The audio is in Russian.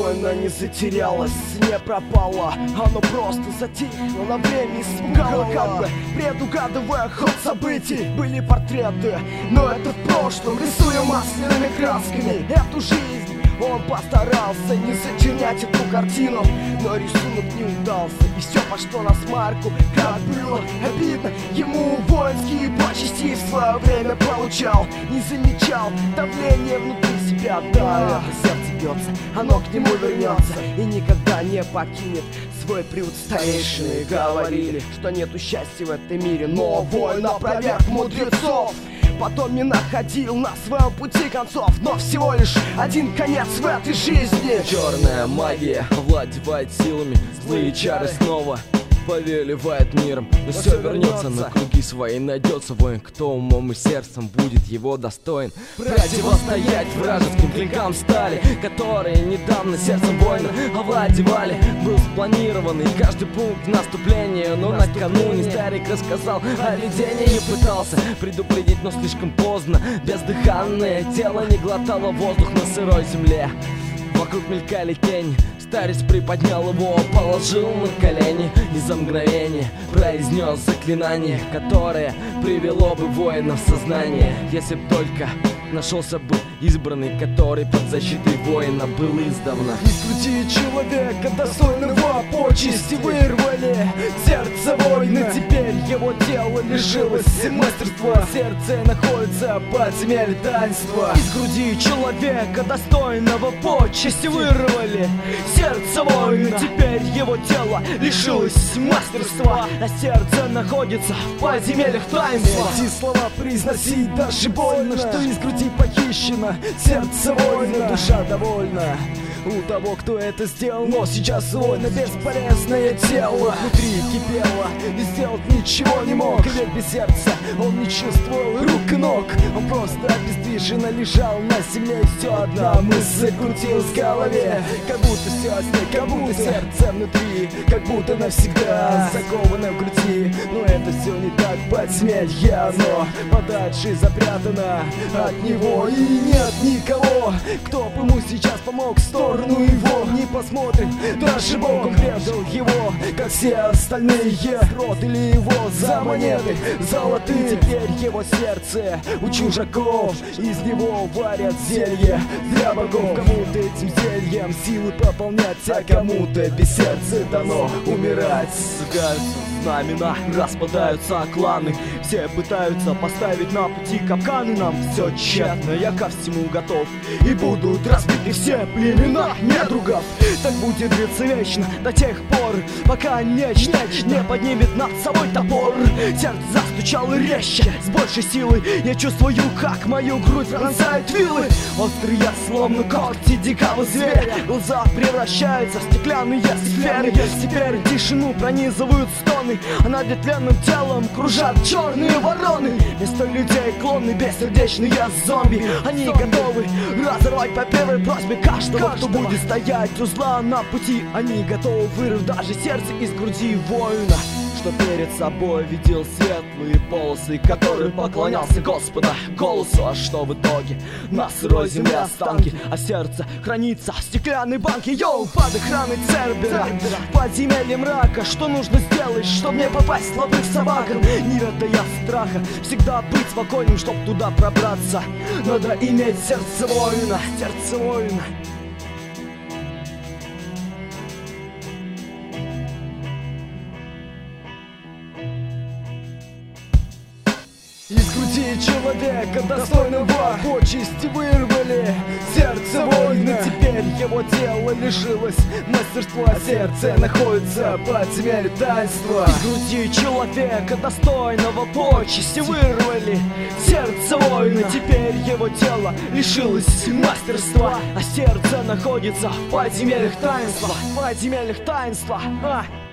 воина не затерялось, не пропало. Оно просто затихло, на время испугало, как бы предугадывая ход событий. Были портреты, но это в прошлом, рисуя масляными красками эту жизнь. Он постарался не зачернять эту картину, но рисунок не удался, и все пошло на смарку. Как было обидно ему, воинские почести в свое время получал, не замечал давление внутри себя. Да, сердце бьется, оно к нему вернется и никогда не покинет свой приют. Старейшины говорили, что нету счастья в этом мире, но воин опроверг мудрецов. Потом не находил на своем пути концов, но всего лишь один конец в этой жизни. Черная магия овладевает силами, злые чары снова повелевает миром. Но все вернется на круги свои, найдется воин, кто умом и сердцем будет его достоин противостоять вражеским клинкам стали, которые недавно сердцем воина овладевали. Был спланированный каждый пункт наступления, но накануне старик рассказал о видении. Пытался предупредить, но слишком поздно. Бездыханное тело не глотало воздух на сырой земле. Вокруг мелькали тени. Старец приподнял его, положил на колени и за мгновение произнес заклинание, которое привело бы воина в сознание. Если б только нашелся бы избранный, который под защитой воина был издавна. Из груди человека достойного почести вырвали сердце воина. Теперь его тело лишилось мастерства, сердце находится под земель таинства. Из груди человека достойного почести вырвали сердце воина. Теперь его тело лишилось мастерства, а сердце находится в подземельях таинства. Эти слова произносить даже больно, что из груди похищено сердце воина. Душа довольна у того, кто это сделал, но сейчас воина бесполезное тело внутри кипело и сделать ничего не мог. Ведь без сердца он не чувствовал рук и ног, он просто обездвиженно лежал на земле. И все одна мысль крутилась в голове, как будто все с ней, как будто сердце внутри, как будто навсегда заковано в груди. Но это все не так, подземелье оно подальше запрятано от него, и нет никого, кто бы ему сейчас помог. В сторону его не посмотрит даже Бог, он предал его, как все остальные. Продали его за монеты золотые. Теперь его сердце у чужаков, из него варят зелье для богов. Кому-то этим зельем силы пополнять, а кому-то без сердца дано умирать. Сжигаются знамена, распадаются кланы, все пытаются поставить на пути капканы. Нам все тщетно, я ко всему готов, и будут разбиты все племена недругов. Так будет длиться вечно до тех пор, пока нечто не поднимет над собой топор. Сердце застучало резче, с большей силой. Я чувствую, как мою грудь пронзают вилы. Острые, словно когти дикого зверя. Глаза превращаются в стеклянные сферы. Теперь тишину пронизывают стоны, а над ветвленным телом кружат черные вороны. Вместо людей клоны, бессердечные зомби. Они готовы разорвать по первой просьбе каждого, кто будет стоять у зла на пути. Они готовы вырвать даже сердце из груди воина, что перед собой видел светлые полосы, который поклонялся Господа голосу. А что в итоге? На сырой земле останки, а сердце хранится в стеклянной банке. Йоу, под охраной Цербера, подземелье мрака. Что нужно сделать, чтобы не попасть в лапы к собакам? Не ведая страха, всегда быть спокойным, чтоб туда пробраться. Надо иметь сердце воина, сердце воина. Из груди человека достойного почести вырвали сердце воина. Теперь его тело лишилось мастерства, а сердце находится под земель таинства. Из груди человека достойного почести вырвали сердце воина. Теперь его тело лишилось мастерства, а сердце находится в подземельях таинства. В подземельях таинства.